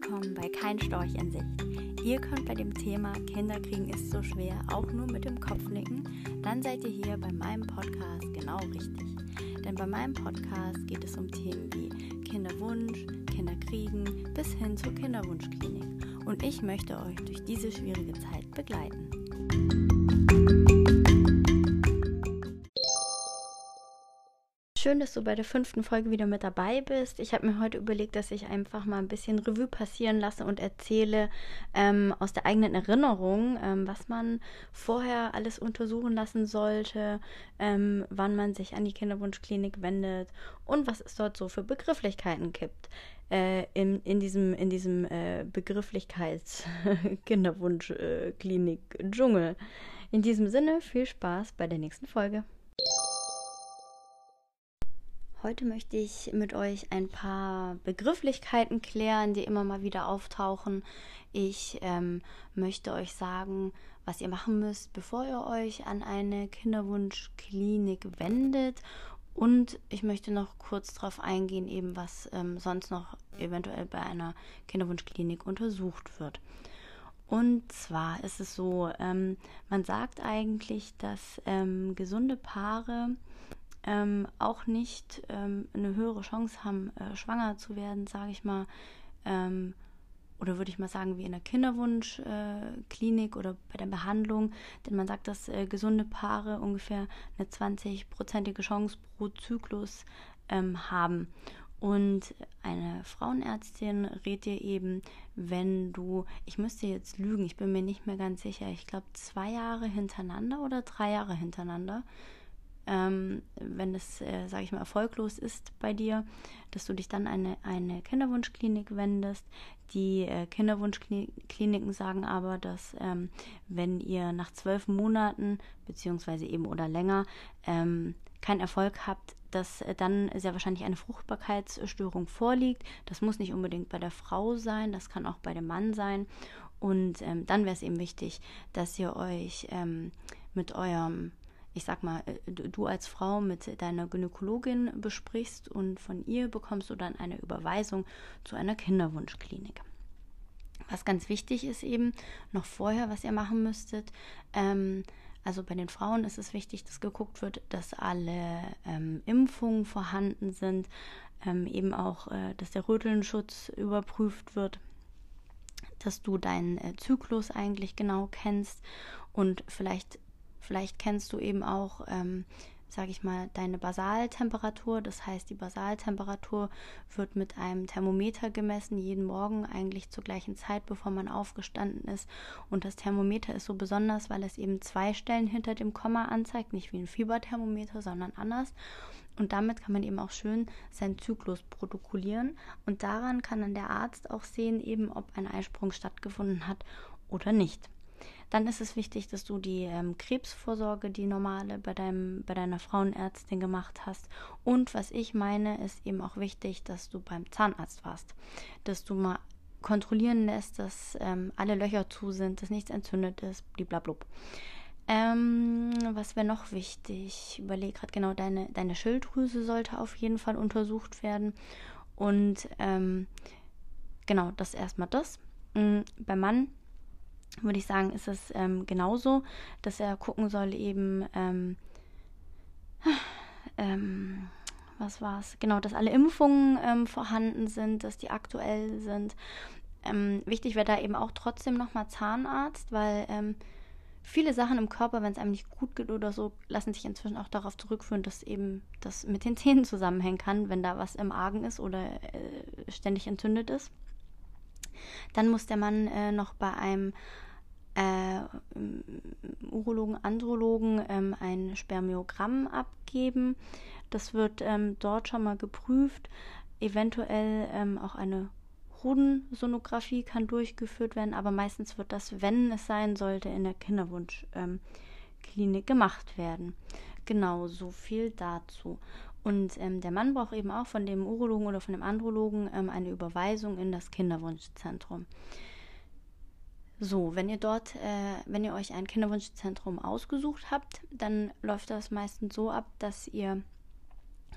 willkommen bei Kein Storch in Sicht. Ihr könnt bei dem Thema Kinderkriegen ist so schwer auch nur mit dem Kopf nicken, dann seid ihr hier bei meinem Podcast genau richtig. Denn bei meinem Podcast geht es um Themen wie Kinderwunsch, Kinderkriegen bis hin zur Kinderwunschklinik. Und ich möchte euch durch diese schwierige Zeit begleiten. Schön, dass du bei der 5. Folge wieder mit dabei bist. Ich habe mir heute überlegt, dass ich einfach mal ein bisschen Revue passieren lasse und erzähle aus der eigenen Erinnerung, was man vorher alles untersuchen lassen sollte, wann man sich an die Kinderwunschklinik wendet und was es dort so für Begrifflichkeiten gibt in diesem Begrifflichkeits-Kinderwunschklinik-Dschungel. In diesem Sinne, viel Spaß bei der nächsten Folge. Heute möchte ich mit euch ein paar Begrifflichkeiten klären, die immer mal wieder auftauchen. Ich möchte euch sagen, was ihr machen müsst, bevor ihr euch an eine Kinderwunschklinik wendet. Und ich möchte noch kurz darauf eingehen, eben was sonst noch eventuell bei einer Kinderwunschklinik untersucht wird. Und zwar ist es so, man sagt eigentlich, dass gesunde Paare auch nicht eine höhere Chance haben, schwanger zu werden, sage ich mal, oder würde ich mal sagen, wie in der Kinderwunschklinik oder bei der Behandlung, denn man sagt, dass gesunde Paare ungefähr eine 20-prozentige Chance pro Zyklus haben. Und eine Frauenärztin rät dir eben, wenn du, ich müsste jetzt lügen, ich bin mir nicht mehr ganz sicher, ich glaube 2 Jahre hintereinander oder 3 Jahre hintereinander, wenn es, sage ich mal, erfolglos ist bei dir, dass du dich dann an eine Kinderwunschklinik wendest. Die Kinderwunschkliniken sagen aber, dass wenn ihr nach 12 Monaten beziehungsweise eben oder länger keinen Erfolg habt, dass dann sehr wahrscheinlich eine Fruchtbarkeitsstörung vorliegt. Das muss nicht unbedingt bei der Frau sein, das kann auch bei dem Mann sein. Und dann wäre es eben wichtig, dass ihr euch mit eurem, ich sag mal, du als Frau mit deiner Gynäkologin besprichst und von ihr bekommst du dann eine Überweisung zu einer Kinderwunschklinik. Was ganz wichtig ist eben, noch vorher, was ihr machen müsstet, also bei den Frauen ist es wichtig, dass geguckt wird, dass alle Impfungen vorhanden sind, eben auch, dass der Rötelnschutz überprüft wird, dass du deinen Zyklus eigentlich genau kennst und vielleicht kennst du eben auch, sage ich mal, deine Basaltemperatur. Das heißt, die Basaltemperatur wird mit einem Thermometer gemessen, jeden Morgen eigentlich zur gleichen Zeit, bevor man aufgestanden ist. Und das Thermometer ist so besonders, weil es eben 2 Stellen hinter dem Komma anzeigt, nicht wie ein Fieberthermometer, sondern anders. Und damit kann man eben auch schön seinen Zyklus protokollieren. Und daran kann dann der Arzt auch sehen, eben ob ein Eisprung stattgefunden hat oder nicht. Dann ist es wichtig, dass du die Krebsvorsorge, die normale, bei deiner Frauenärztin gemacht hast. Und was ich meine, ist eben auch wichtig, dass du beim Zahnarzt warst. Dass du mal kontrollieren lässt, dass alle Löcher zu sind, dass nichts entzündet ist, bliblablub. Was wäre noch wichtig? Ich überlege gerade genau, deine Schilddrüse sollte auf jeden Fall untersucht werden. Und genau, das ist erstmal das. Beim Mann würde ich sagen, ist es genauso, dass er gucken soll eben, was war's? Genau, dass alle Impfungen vorhanden sind, dass die aktuell sind. Wichtig wäre da eben auch trotzdem nochmal Zahnarzt, weil viele Sachen im Körper, wenn es einem nicht gut geht oder so, lassen sich inzwischen auch darauf zurückführen, dass eben das mit den Zähnen zusammenhängen kann, wenn da was im Argen ist oder ständig entzündet ist. Dann muss der Mann noch bei einem Urologen, Andrologen ein Spermiogramm abgeben. Das wird dort schon mal geprüft. Eventuell auch eine Hodensonographie kann durchgeführt werden, aber meistens wird das, wenn es sein sollte, in der Kinderwunschklinik gemacht werden. Genau, so viel dazu. Und der Mann braucht eben auch von dem Urologen oder von dem Andrologen eine Überweisung in das Kinderwunschzentrum. So, wenn ihr euch ein Kinderwunschzentrum ausgesucht habt, dann läuft das meistens so ab, dass ihr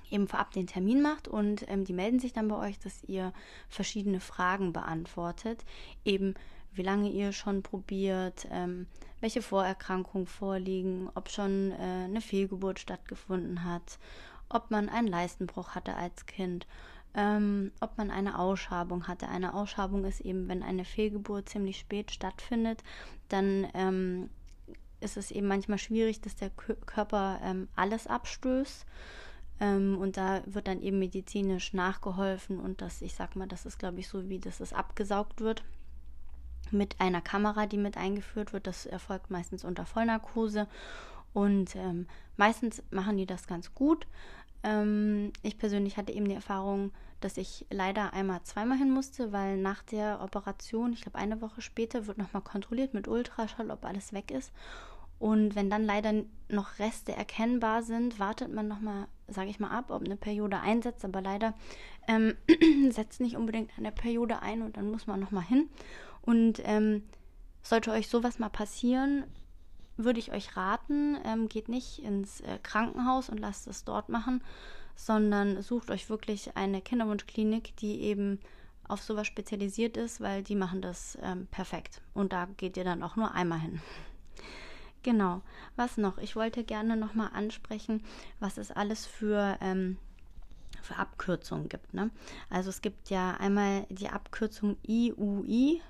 eben vorab den Termin macht und die melden sich dann bei euch, dass ihr verschiedene Fragen beantwortet, eben wie lange ihr schon probiert, welche Vorerkrankungen vorliegen, ob schon eine Fehlgeburt stattgefunden hat, ob man einen Leistenbruch hatte als Kind, ob man eine Ausschabung hatte. Eine Ausschabung ist eben, wenn eine Fehlgeburt ziemlich spät stattfindet, dann ist es eben manchmal schwierig, dass der Körper alles abstößt. Und da wird dann eben medizinisch nachgeholfen und das, ich sag mal, das ist, glaube ich, so wie, dass es abgesaugt wird mit einer Kamera, die mit eingeführt wird. Das erfolgt meistens unter Vollnarkose und meistens machen die das ganz gut. Ich persönlich hatte eben die Erfahrung, dass ich leider zweimal hin musste, weil nach der Operation, ich glaube eine Woche später, wird nochmal kontrolliert mit Ultraschall, ob alles weg ist. Und wenn dann leider noch Reste erkennbar sind, wartet man nochmal, sage ich mal, ab, ob eine Periode einsetzt. Aber leider setzt nicht unbedingt eine Periode ein und dann muss man nochmal hin. Und sollte euch sowas mal passieren, würde ich euch raten, geht nicht ins Krankenhaus und lasst es dort machen, sondern sucht euch wirklich eine Kinderwunschklinik, die eben auf sowas spezialisiert ist, weil die machen das perfekt. Und da geht ihr dann auch nur einmal hin. Genau, was noch? Ich wollte gerne nochmal ansprechen, was es alles für Abkürzungen gibt. Ne? Also es gibt ja einmal die Abkürzung IUI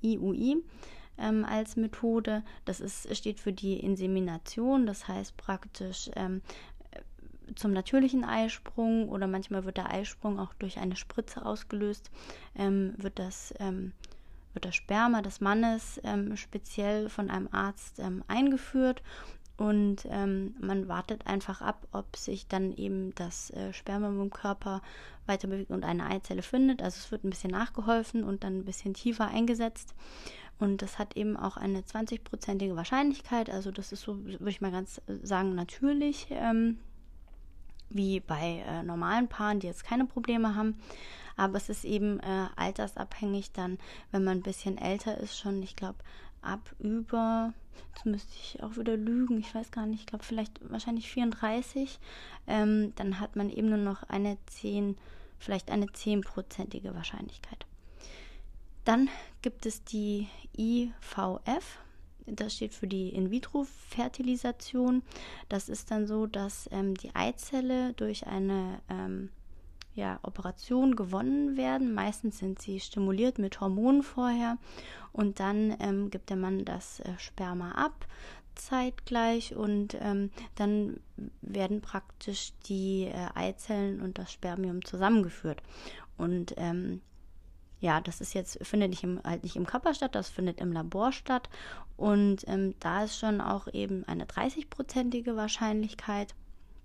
als Methode. Das steht für die Insemination, das heißt praktisch zum natürlichen Eisprung oder manchmal wird der Eisprung auch durch eine Spritze ausgelöst, wird das Sperma des Mannes speziell von einem Arzt eingeführt und man wartet einfach ab, ob sich dann eben das Spermium im Körper weiter bewegt und eine Eizelle findet. Also es wird ein bisschen nachgeholfen und dann ein bisschen tiefer eingesetzt und das hat eben auch eine 20-prozentige Wahrscheinlichkeit. Also das ist so, würde ich mal ganz sagen, natürlich, wie bei normalen Paaren, die jetzt keine Probleme haben. Aber es ist eben altersabhängig dann, wenn man ein bisschen älter ist schon, ich glaube, jetzt müsste ich auch wieder lügen, ich weiß gar nicht, ich glaube wahrscheinlich 34, dann hat man eben nur noch vielleicht eine 10-prozentige Wahrscheinlichkeit. Dann gibt es die IVF. Das steht für die In-vitro-Fertilisation. Das ist dann so, dass die Eizelle durch eine Operation gewonnen werden. Meistens sind sie stimuliert mit Hormonen vorher und dann gibt der Mann das Sperma ab zeitgleich und dann werden praktisch die Eizellen und das Spermium zusammengeführt. Und das findet nicht im Körper statt, das findet im Labor statt und da ist schon auch eben eine 30-prozentige Wahrscheinlichkeit,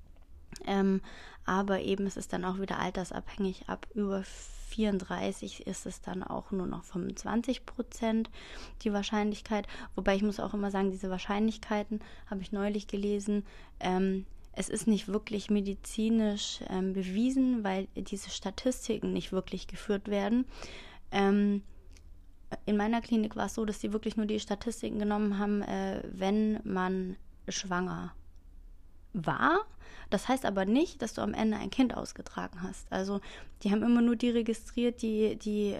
aber eben ist es dann auch wieder altersabhängig, ab über 34 ist es dann auch nur noch 25% die Wahrscheinlichkeit, wobei ich muss auch immer sagen, diese Wahrscheinlichkeiten habe ich neulich gelesen, es ist nicht wirklich medizinisch bewiesen, weil diese Statistiken nicht wirklich geführt werden. In meiner Klinik war es so, dass sie wirklich nur die Statistiken genommen haben, wenn man schwanger war. Das heißt aber nicht, dass du am Ende ein Kind ausgetragen hast. Also die haben immer nur die registriert, die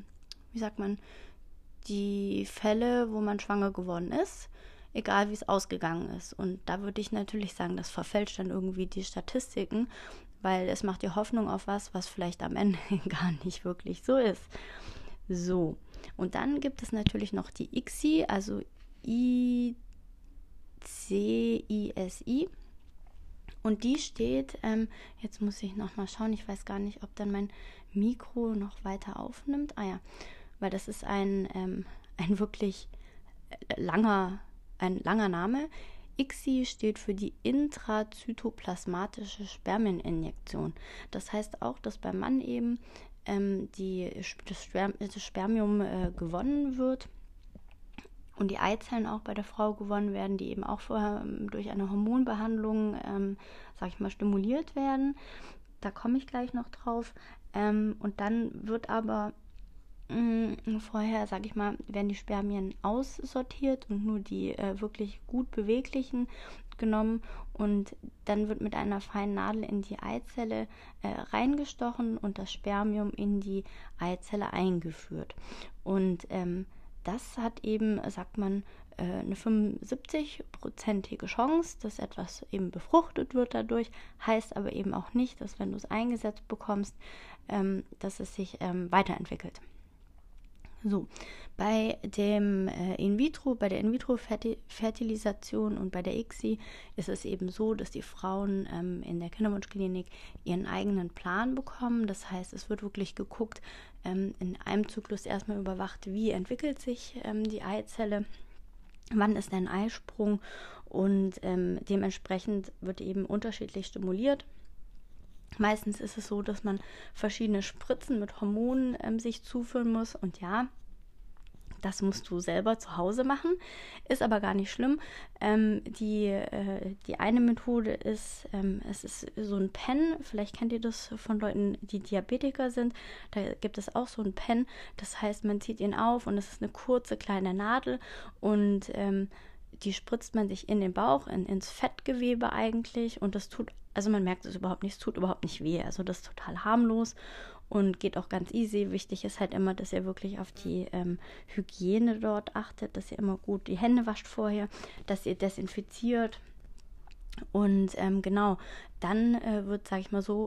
Fälle, wo man schwanger geworden ist, egal wie es ausgegangen ist. Und da würde ich natürlich sagen, das verfälscht dann irgendwie die Statistiken, weil es macht dir Hoffnung auf was vielleicht am Ende gar nicht wirklich so ist. So, und dann gibt es natürlich noch die ICSI, also ICSI. Und die steht, jetzt muss ich nochmal schauen, ich weiß gar nicht, ob dann mein Mikro noch weiter aufnimmt. Weil das ist ein wirklich langer Name. ICSI steht für die intrazytoplasmatische Spermieninjektion. Das heißt auch, dass beim Mann eben das Spermium gewonnen wird und die Eizellen auch bei der Frau gewonnen werden, die eben auch vorher durch eine Hormonbehandlung, stimuliert werden. Da komme ich gleich noch drauf. Und dann wird aber Vorher, sage ich mal, werden die Spermien aussortiert und nur die wirklich gut beweglichen genommen und dann wird mit einer feinen Nadel in die Eizelle reingestochen und das Spermium in die Eizelle eingeführt. Und das hat eben, sagt man, eine 75-prozentige Chance, dass etwas eben befruchtet wird dadurch, heißt aber eben auch nicht, dass wenn du es eingesetzt bekommst, dass es sich weiterentwickelt. So, bei dem bei der In-vitro-Fertilisation und bei der ICSI ist es eben so, dass die Frauen in der Kinderwunschklinik ihren eigenen Plan bekommen. Das heißt, es wird wirklich geguckt, in einem Zyklus erstmal überwacht, wie entwickelt sich die Eizelle, wann ist ein Eisprung und dementsprechend wird eben unterschiedlich stimuliert. Meistens ist es so, dass man verschiedene Spritzen mit Hormonen sich zuführen muss. Und ja, das musst du selber zu Hause machen, ist aber gar nicht schlimm. Die eine Methode ist, es ist so ein Pen, vielleicht kennt ihr das von Leuten, die Diabetiker sind, da gibt es auch so ein Pen, das heißt, man zieht ihn auf und es ist eine kurze kleine Nadel und die spritzt man sich in den Bauch, ins Fettgewebe eigentlich und das tut, also man merkt es überhaupt nicht, es tut überhaupt nicht weh, also das ist total harmlos und geht auch ganz easy. Wichtig ist halt immer, dass ihr wirklich auf die Hygiene dort achtet, dass ihr immer gut die Hände wascht vorher, dass ihr desinfiziert und genau, dann wird, sage ich mal so,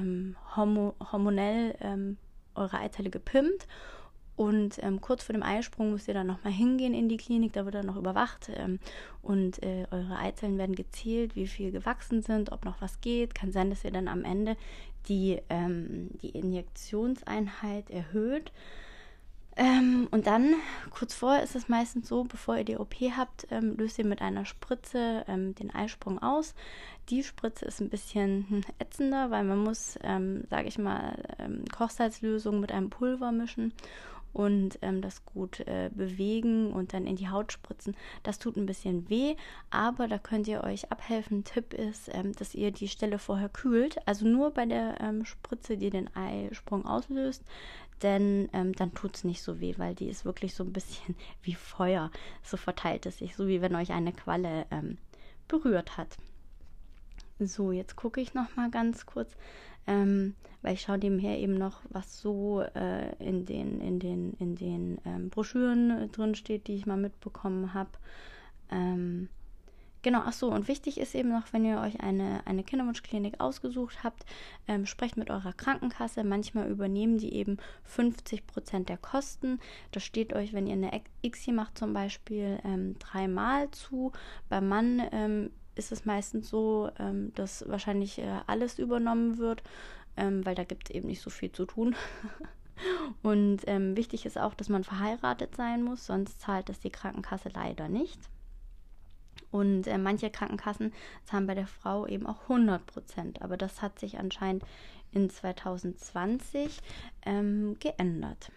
hormonell eure Eizelle gepimpt. Und kurz vor dem Eisprung müsst ihr dann nochmal hingehen in die Klinik, da wird dann noch überwacht und eure Eizellen werden gezählt, wie viel gewachsen sind, ob noch was geht. Kann sein, dass ihr dann am Ende die Injektionseinheit erhöht. Und dann, kurz vorher ist es meistens so, bevor ihr die OP habt, löst ihr mit einer Spritze den Eisprung aus. Die Spritze ist ein bisschen ätzender, weil man muss, sage ich mal, Kochsalzlösung mit einem Pulver mischen und das gut bewegen und dann in die Haut spritzen. Das tut ein bisschen weh, aber da könnt ihr euch abhelfen. Ein Tipp ist, dass ihr die Stelle vorher kühlt, also nur bei der Spritze, die den Eisprung auslöst, denn dann tut es nicht so weh, weil die ist wirklich so ein bisschen wie Feuer. So verteilt es sich, so wie wenn euch eine Qualle berührt hat. So, jetzt gucke ich noch mal ganz kurz, weil ich schaue nebenher eben noch, was so in den Broschüren drin steht, die ich mal mitbekommen habe. Genau, ach so, und wichtig ist eben noch, wenn ihr euch eine Kinderwunschklinik ausgesucht habt, sprecht mit eurer Krankenkasse. Manchmal übernehmen die eben 50% der Kosten. Das steht euch, wenn ihr eine ICSI macht zum Beispiel, 3-mal zu. Beim Mann ist es meistens so, dass wahrscheinlich alles übernommen wird, weil da gibt es eben nicht so viel zu tun. Und wichtig ist auch, dass man verheiratet sein muss, sonst zahlt das die Krankenkasse leider nicht. Und manche Krankenkassen zahlen bei der Frau eben auch 100%. Aber das hat sich anscheinend in 2020 geändert.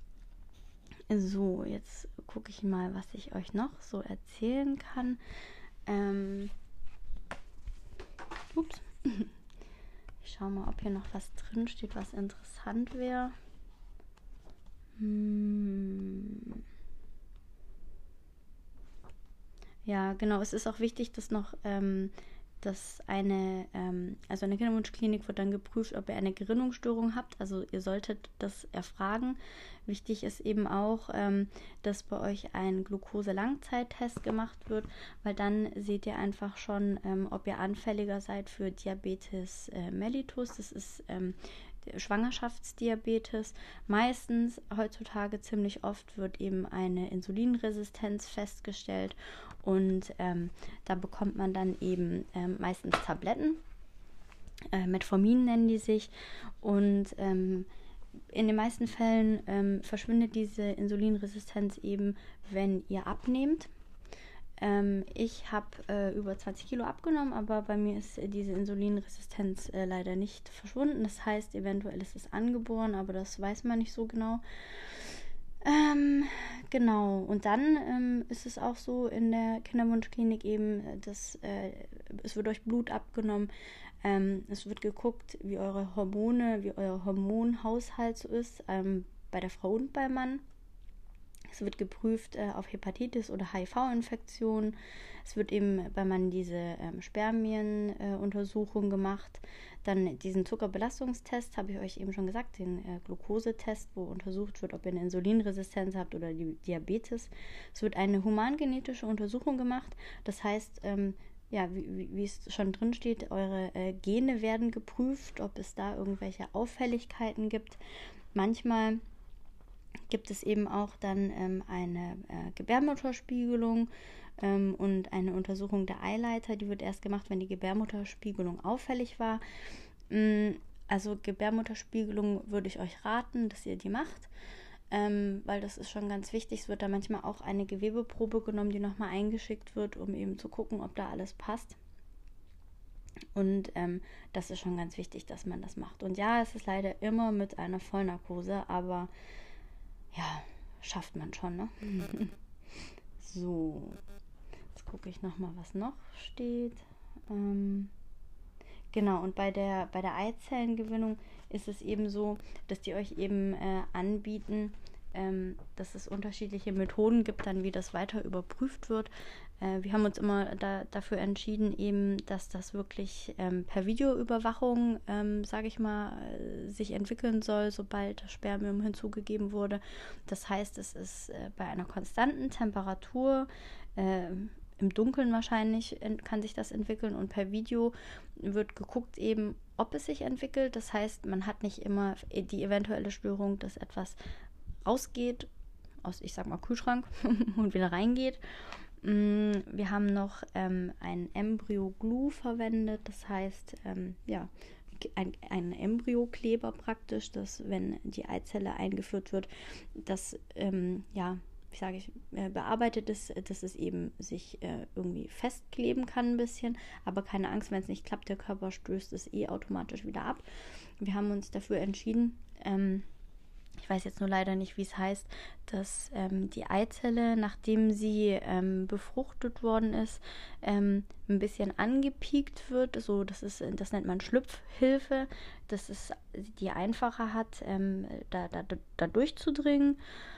So, jetzt gucke ich mal, was ich euch noch so erzählen kann. Ups. Ich schaue mal, ob hier noch was drin steht, was interessant wäre. Ja, genau. Es ist auch wichtig, dass noch, dass also eine Kinderwunschklinik wird dann geprüft, ob ihr eine Gerinnungsstörung habt. Also ihr solltet das erfragen. Wichtig ist eben auch, dass bei euch ein Glucose-Langzeittest gemacht wird, weil dann seht ihr einfach schon, ob ihr anfälliger seid für Diabetes mellitus. Das ist Schwangerschaftsdiabetes. Meistens, heutzutage ziemlich oft, wird eben eine Insulinresistenz festgestellt und da bekommt man dann eben meistens Tabletten, Metformin nennen die sich und in den meisten Fällen verschwindet diese Insulinresistenz eben, wenn ihr abnehmt. Ich habe über 20 Kilo abgenommen, aber bei mir ist diese Insulinresistenz leider nicht verschwunden. Das heißt, eventuell ist es angeboren, aber das weiß man nicht so genau. Genau, und dann ist es auch so in der Kinderwunschklinik eben, dass es wird euch Blut abgenommen, es wird geguckt, wie eure Hormone, wie euer Hormonhaushalt so ist. bei der Frau und beim Mann. Es wird geprüft auf Hepatitis oder HIV-Infektionen. Es wird eben beim Mann diese Spermienuntersuchung gemacht. Dann diesen Zuckerbelastungstest, habe ich euch eben schon gesagt, den Glukosetest, wo untersucht wird, ob ihr eine Insulinresistenz habt oder Diabetes. Es wird eine humangenetische Untersuchung gemacht. Das heißt, wie es schon drin steht, eure Gene werden geprüft, ob es da irgendwelche Auffälligkeiten gibt. Manchmal gibt es eben auch dann eine Gebärmutterspiegelung und eine Untersuchung der Eileiter. Die wird erst gemacht, wenn die Gebärmutterspiegelung auffällig war. Also Gebärmutterspiegelung würde ich euch raten, dass ihr die macht, weil das ist schon ganz wichtig. Es wird da manchmal auch eine Gewebeprobe genommen, die nochmal eingeschickt wird, um eben zu gucken, ob da alles passt. Und das ist schon ganz wichtig, dass man das macht. Und ja, es ist leider immer mit einer Vollnarkose, aber ja, schafft man schon, ne? So, jetzt gucke ich nochmal, was noch steht. Genau, und bei der Eizellengewinnung ist es eben so, dass die euch eben anbieten, dass es unterschiedliche Methoden gibt, dann wie das weiter überprüft wird. Wir haben uns immer dafür entschieden, eben, dass das wirklich per Videoüberwachung, sage ich mal, sich entwickeln soll, sobald das Spermium hinzugegeben wurde. Das heißt, es ist bei einer konstanten Temperatur, im Dunkeln wahrscheinlich kann sich das entwickeln, und per Video wird geguckt eben, ob es sich entwickelt. Das heißt, man hat nicht immer die eventuelle Störung, dass etwas rausgeht aus, ich sag mal, Kühlschrank und wieder reingeht. Wir haben noch ein Embryo-Glue verwendet, das heißt, ein Embryokleber praktisch, dass, wenn die Eizelle eingeführt wird, das, bearbeitet ist, dass es eben sich irgendwie festkleben kann ein bisschen, aber keine Angst, wenn es nicht klappt, der Körper stößt es automatisch wieder ab. Wir haben uns dafür entschieden, ich weiß jetzt nur leider nicht, wie es heißt, dass die Eizelle, nachdem sie befruchtet worden ist, ein bisschen angepiekt wird. So, das nennt man Schlüpfhilfe, dass es die einfacher hat, da durchzudringen.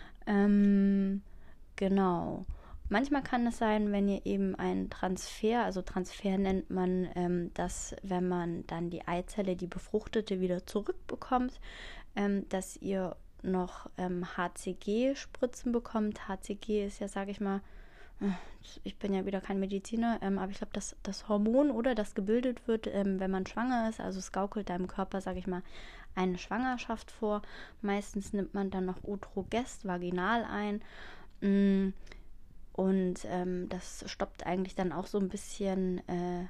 Genau. Manchmal kann es sein, wenn ihr eben einen Transfer, also Transfer nennt man das, wenn man dann die Eizelle, die befruchtete, wieder zurückbekommt, dass ihr noch HCG-Spritzen bekommt. HCG ist ja, sage ich mal, ich bin ja wieder kein Mediziner, aber ich glaube, das Hormon, oder das gebildet wird, wenn man schwanger ist, also es gaukelt deinem Körper, sage ich mal, eine Schwangerschaft vor. Meistens nimmt man dann noch Utrogest vaginal ein, und das stoppt eigentlich dann auch so ein bisschen,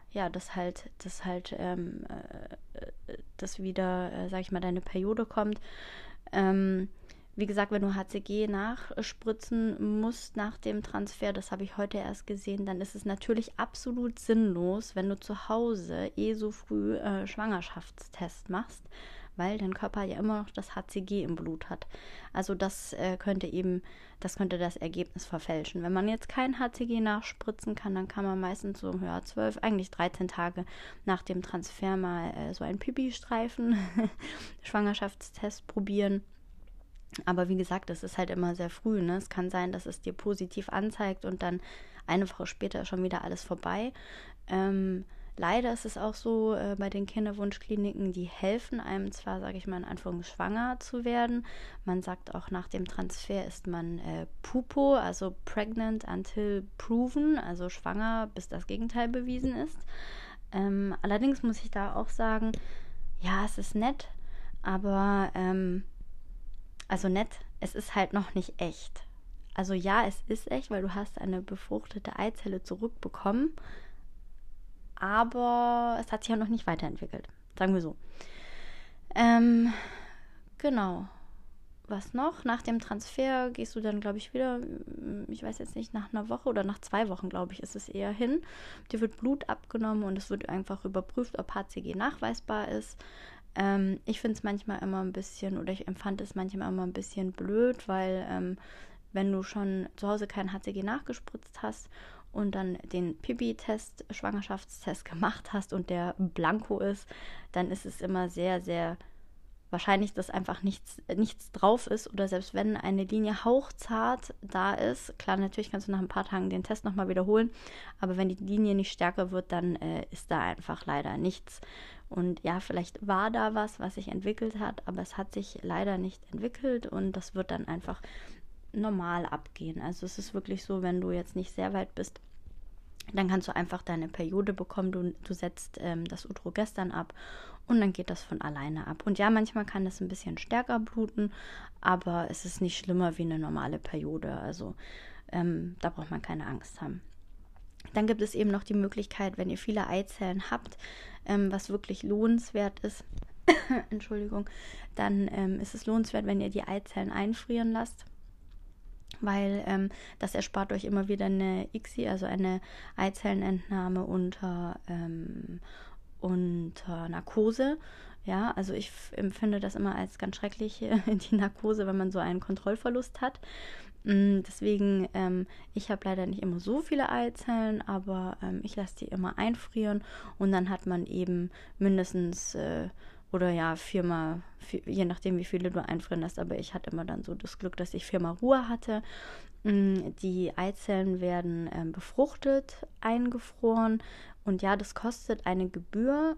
dass wieder, sag ich mal, deine Periode kommt. Wie gesagt, wenn du HCG nachspritzen musst nach dem Transfer, das habe ich heute erst gesehen, dann ist es natürlich absolut sinnlos, wenn du zu Hause so früh Schwangerschaftstest machst, weil dein Körper ja immer noch das HCG im Blut hat. Also das könnte das Ergebnis verfälschen. Wenn man jetzt kein HCG nachspritzen kann, dann kann man meistens so 12, eigentlich 13 Tage nach dem Transfer mal so einen Pipi-Streifen Schwangerschaftstest probieren. Aber wie gesagt, das ist halt immer sehr früh, ne? Es kann sein, dass es dir positiv anzeigt und dann eine Woche später ist schon wieder alles vorbei. Leider ist es auch so, bei den Kinderwunschkliniken, die helfen einem zwar, sage ich mal in Anführungszeichen, schwanger zu werden. Man sagt auch, nach dem Transfer ist man PUPO, also Pregnant Until Proven, also schwanger, bis das Gegenteil bewiesen ist. Allerdings muss ich da auch sagen, ja, es ist nett, aber es ist halt noch nicht echt. Also ja, es ist echt, weil du hast eine befruchtete Eizelle zurückbekommen, aber es hat sich ja noch nicht weiterentwickelt. Sagen wir so. Genau. Was noch? Nach dem Transfer gehst du dann, glaube ich, wieder, ich weiß jetzt nicht, nach einer Woche oder nach 2 Wochen, glaube ich, ist es eher hin. Dir wird Blut abgenommen und es wird einfach überprüft, ob HCG nachweisbar ist. Ich finde es manchmal immer ein bisschen, oder ich empfand es manchmal immer ein bisschen blöd, weil wenn du schon zu Hause kein HCG nachgespritzt hast und dann den Pipi-Test, Schwangerschaftstest gemacht hast und der blanko ist, dann ist es immer sehr, sehr wahrscheinlich, dass einfach nichts drauf ist oder selbst wenn eine Linie hauchzart da ist, klar, natürlich kannst du nach ein paar Tagen den Test nochmal wiederholen, aber wenn die Linie nicht stärker wird, dann ist da einfach leider nichts. Und ja, vielleicht war da was sich entwickelt hat, aber es hat sich leider nicht entwickelt und das wird dann einfach normal abgehen. Also es ist wirklich so, wenn du jetzt nicht sehr weit bist, dann kannst du einfach deine Periode bekommen, du setzt das Utrogestan ab und dann geht das von alleine ab. Und ja, manchmal kann das ein bisschen stärker bluten, aber es ist nicht schlimmer wie eine normale Periode, also da braucht man keine Angst haben. Dann gibt es eben noch die Möglichkeit, wenn ihr viele Eizellen habt, was wirklich lohnenswert ist, Entschuldigung, dann ist es lohnenswert, wenn ihr die Eizellen einfrieren lasst, weil das erspart euch immer wieder eine ICSI, also eine Eizellenentnahme unter Narkose. Ja, also ich empfinde das immer als ganz schrecklich, die Narkose, wenn man so einen Kontrollverlust hat. Deswegen, ich habe leider nicht immer so viele Eizellen, aber ich lasse die immer einfrieren und dann hat man eben mindestens oder ja, 4-mal, je nachdem wie viele du einfrieren lässt, aber ich hatte immer dann so das Glück, dass ich 4-mal Ruhe hatte. Die Eizellen werden befruchtet, eingefroren und ja, das kostet eine Gebühr,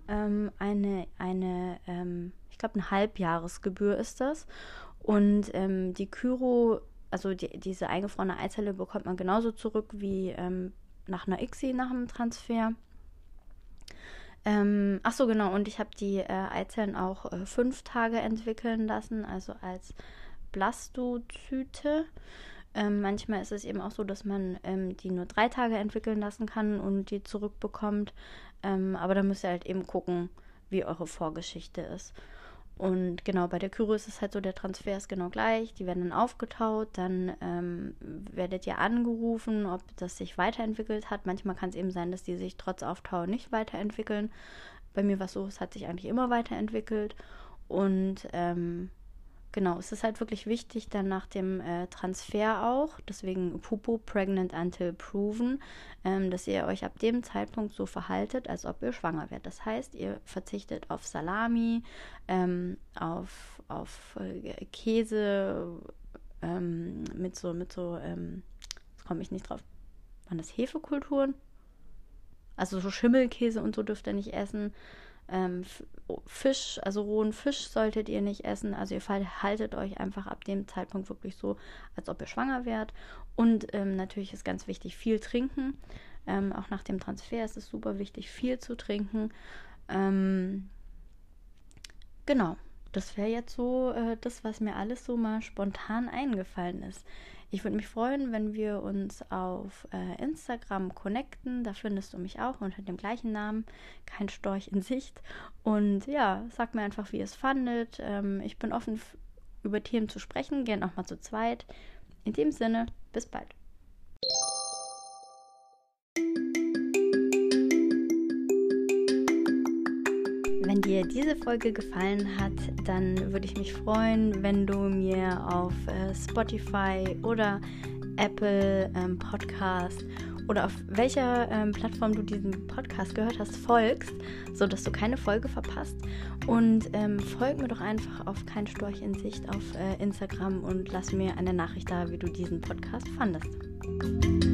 ich glaube eine Halbjahresgebühr ist das und die also diese eingefrorene Eizelle bekommt man genauso zurück wie nach einer ICSI, nach einem Transfer. Achso, genau, und ich habe die Eizellen auch 5 Tage entwickeln lassen, also als Blastozyte. Manchmal ist es eben auch so, dass man die nur 3 Tage entwickeln lassen kann und die zurückbekommt. Aber da müsst ihr halt eben gucken, wie eure Vorgeschichte ist. Und genau, bei der Kyro ist es halt so, der Transfer ist genau gleich. Die werden dann aufgetaut, dann werdet ihr angerufen, ob das sich weiterentwickelt hat. Manchmal kann es eben sein, dass die sich trotz Auftau nicht weiterentwickeln. Bei mir war es so, es hat sich eigentlich immer weiterentwickelt. Und genau, es ist halt wirklich wichtig, dann nach dem Transfer auch, deswegen PUPO, Pregnant Until Proven, dass ihr euch ab dem Zeitpunkt so verhaltet, als ob ihr schwanger werdet. Das heißt, ihr verzichtet auf Salami, auf Käse, mit so, jetzt komme ich nicht drauf, waren das Hefekulturen? Also so Schimmelkäse und so dürft ihr nicht essen. Fisch, also rohen Fisch solltet ihr nicht essen. Also ihr verhaltet euch einfach ab dem Zeitpunkt wirklich so, als ob ihr schwanger wärt. Und natürlich ist ganz wichtig, viel trinken. Auch nach dem Transfer ist es super wichtig, viel zu trinken. Genau, das wäre jetzt so das, was mir alles so mal spontan eingefallen ist. Ich würde mich freuen, wenn wir uns auf Instagram connecten. Da findest du mich auch unter dem gleichen Namen. Kein Storch in Sicht. Und ja, sag mir einfach, wie ihr es fandet. Ich bin offen, über Themen zu sprechen. Gerne auch mal zu zweit. In dem Sinne, bis bald. Wenn dir diese Folge gefallen hat, dann würde ich mich freuen, wenn du mir auf Spotify oder Apple Podcast oder auf welcher Plattform du diesen Podcast gehört hast, folgst, sodass du keine Folge verpasst. Und folg mir doch einfach auf Kein Storch in Sicht auf Instagram und lass mir eine Nachricht da, wie du diesen Podcast fandest.